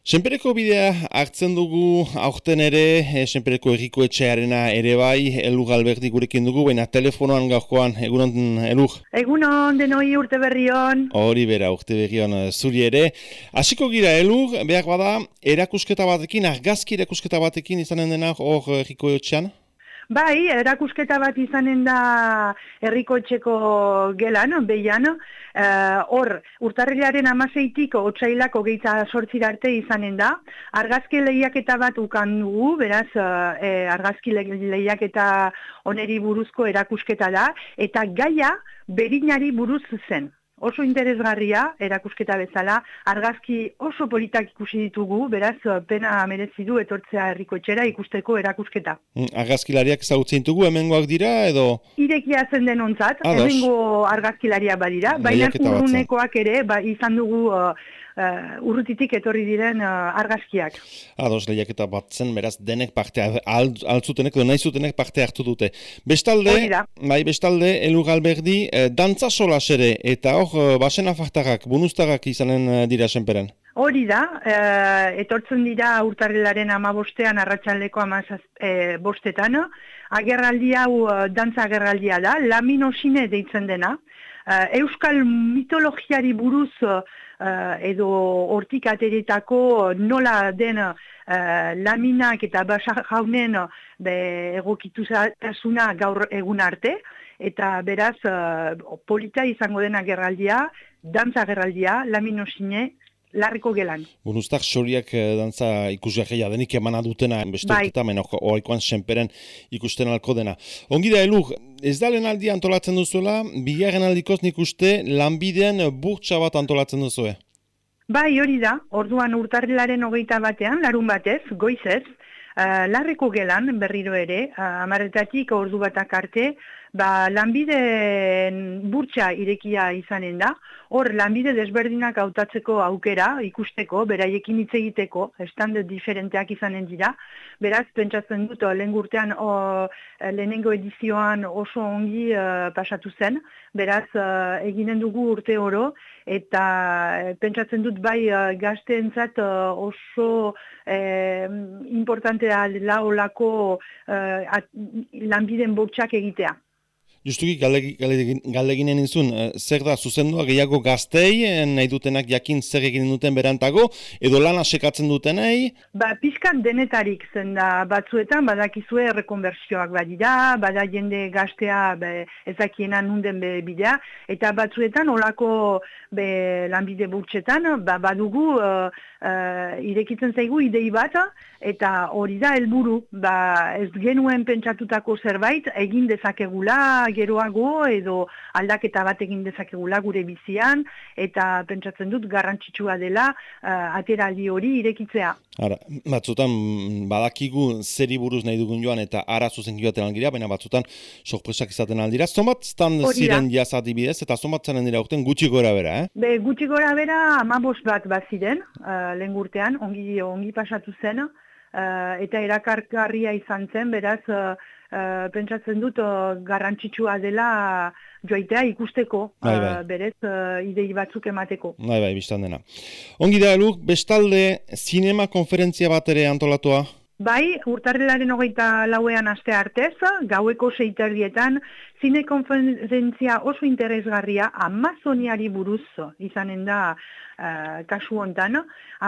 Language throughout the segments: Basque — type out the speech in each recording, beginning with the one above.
Senpereko bidea hartzen dugu aurten ere, Senpereko Herriko Etxearena ere bai, Elur Alberdi gurekin dugu, baina telefonoan gaurkoan, egunon Elur? Egunon, denoi urte berrion. Hori bera, urte berrion zuri ere. Hasiko gira Elur, behar bada, erakusketa batekin, argazki erakusketa batekin izanen dena hor Herriko Etxean? Bai, erakusketa bat izanen da Herriko Etxeko gelan, behian. Hor, urtarrilaren 16tik otsailak 28 arte izanen da. Argazki lehiaketa bat ukan dugu, beraz, argazki lehiaketa oneri buruzko erakusketa da, eta gaia berinari buruz zen. Oso interesgarria, erakusketa bezala, argazki oso politak ikusi ditugu, beraz, pena merezi du etortzea Herriko Etxera ikusteko erakusketa. Argazkilariak ezagutzen ditugu, hemengoak dira, edo? Irekia zen denontzat, hemengo argazkilaria badira, baina urrunekoak ere, izan dugu urrutitik etorri diren argazkiak. Ados, lehiaketa bat zen, beraz, denek parte altzutenek, edo nahi zutenek parte hartu dute. Bestalde, Elur Alberdi, dantza solas ere, eta hor, basen afartarrak, bonustarrak izanen dira senperen. Hori da, etortzen dira urtarrilaren 15ean arratsaldeko 17etan, agerraldi hau dantza agerraldia da, laminosine deitzen dena, euskal mitologiari buruz edo hortik ateretako nola den laminak eta basa jaunen egokitutasuna gaur egun arte, eta beraz polita izango den agerraldia, dantza agerraldia, laminosine, Larriko gelan. Bonustak soriak dantza ikusgarria denik emana dutena, beste urteta, oaikoan senperen ikusten alko dena. Ongi da, Elur, ez da lehen aldia antolatzen duzuela, bigarren aldikoz nik uste lanbidean burtsa bat antolatzen duzue. Bai, hori da, orduan urtarrilaren 21ean, larun batez, goizez, Larriko gelan berriro ere, 10:00 ordu batak arte, lanbideen burtsa irekia izanen da. Hor, lanbide desberdinak hautatzeko aukera, ikusteko, beraiekin hitz egiteko, stand diferenteak izanen dira. Beraz, pentsatzen dut, lehenengo edizioan oso ongi pasatu zen. Beraz, eginen dugu urte oro, eta pentsatzen dut bai gazteentzat oso importantea dela olako lanbideen burtsak egitea. Justuki galdeginen izun, zer da zuzendua gehiago gaztei, nahi dutenak jakin zer egin duten berantago, edo lana sekatzen dutenei? Pizkat denetarik zen da batzuetan, badakizue rekonbertsioak badira, bada jende gaztea ezakiena nunden bidea, eta batzuetan olako lanbide burtsetan, badugu irekitzen zaigu idei bat, eta hori da helburu, ez genuen pentsatutako zerbait, egin dezakegula, geroago edo aldaketa bat egin dezakegula gure bizian, eta pentsatzen dut garrantzitsua dela ateraldi hori irekitzea. Batzutan badakigu zeri buruz nahi dugun joan eta ara zuzen joaten algira, baina batzutan sorpresak izaten aldira. Zomat stan ziren jazat ibidez eta zomat zaren dira urten gutxi gora bera, Gutxi gora bera 15 bat baziren, lehen urtean, ongi pasatu zen, eta erakargarria izan zen, beraz, pentsatzen dut garrantzitsua dela joaitea ikusteko, berez idei batzuk emateko. Bai, biztan dena. Ongi da, Elur, bestalde zinema konferentzia bat ere antolatua? Bai, urtarrilaren 24ean aste artez, gaueko 6:00 zine konferentzia oso interesgarria Amazoniari buruz izanen da kasu hontan.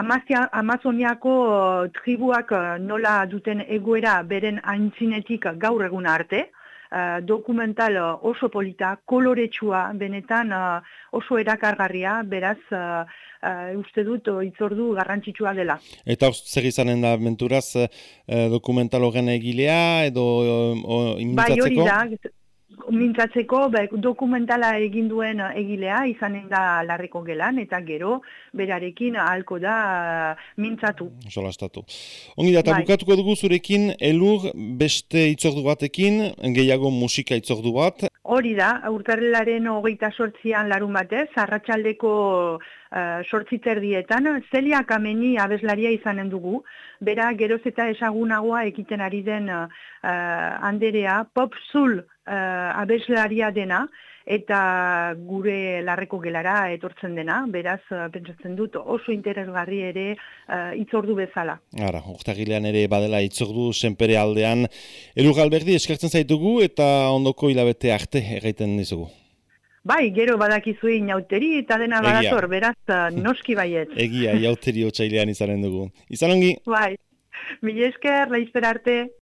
Amazoniako tribuak nola duten egoera beren aintzinetik gaur egun arte, dokumental oso polita, koloretsua, benetan oso erakargarria, beraz uste dut hitzordu garrantzitsua dela. Eta zer izanen da menturaz dokumental horren egilea edo mintzatzeko? Bai, hori da. Mintzatzeko dokumentala egin duen egilea izanen da Larriko gelan, eta gero berarekin ahalko da mintzatu. Solastatu. Ongi da, eta bukatuko dugu zurekin, Elur, beste hitzordu batekin, gehiago musika hitzordu bat. Hori da, urtarrilaren 28ean larun batez, arratsaldeko 8:30, Celia Kameni abeslaria izanen dugu, bera geroz eta ezagunagoa ekiten ari den anderea, pop soul abeslaria dena, eta gure larreko gelara etortzen dena, beraz, pentsatzen dut oso interesgarri ere itzordu bezala. Ara, urtarrilean ere badela itzordu senpere aldean. Elur Galberdi eskertzen zaitugu eta ondoko hilabete arte erraiten dizugu. Bai, gero badakizue inauteri eta dena badator, beraz noski baiet. Egia, iauteri otsailean izanen dugu. Izan ongi? Bai, mila esker, laizper arte.